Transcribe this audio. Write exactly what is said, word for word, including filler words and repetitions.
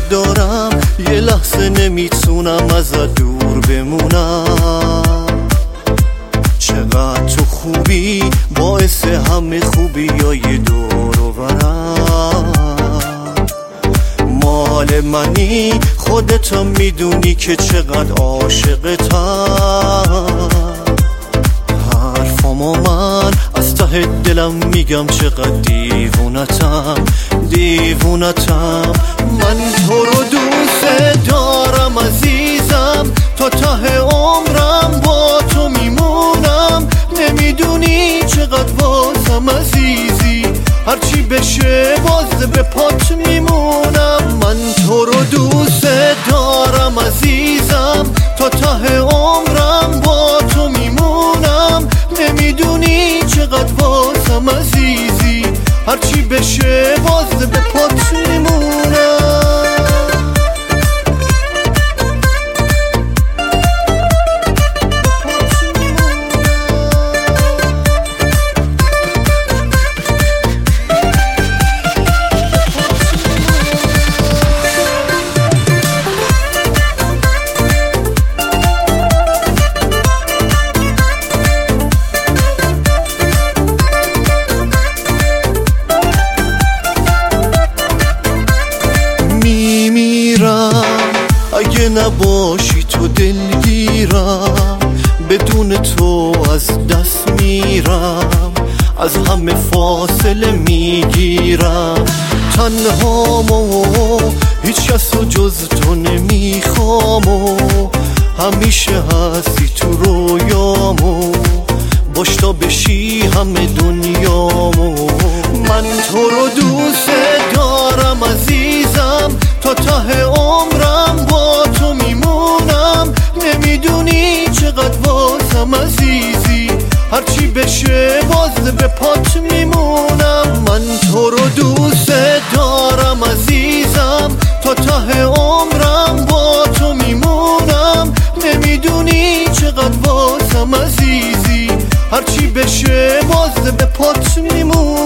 دارم، یه لحظه نمیتونم ازت دور بمونم. چقدر تو خوبی، باعث همه خوبی های دور و برم. مال منی، خودتم میدونی که چقدر عاشقتم. حرفامو من از ته دلم میگم، چقدر دیوونتم دیوونتم. من تو رو دوست دارم عزیزم، تا ته عمرم با تو میمونم. نمیدونی چقدر واسم عزیزی، هرچی بشه باز به پات میمونم. من تو رو دوست دارم عزیزم، تا ته عمرم با تو میمونم. نمیدونی چقدر واسم عزیزی، هرچی بشه باز به پات میمونم. اگه نباشی تو دلگیرم، بدون تو از دست میرم. از همه فاصله میگیرم، تنهامو هیچ کس و جز تو نمیخوام. و همیشه هستی تو رویامو، باش تا بشی همه دنیامو. من تو رو دوست دارم عزیزم، تا ته عمرم با تو میمونم. نمیدونی چقدر واسم عزیزی، هرچی بشه باز به پات میمونم. من تو رو دوست دارم عزیزم، تا ته عمرم با تو میمونم. نمیدونی چقدر واسم عزیزی، هرچی بشه باز به پات میمونم.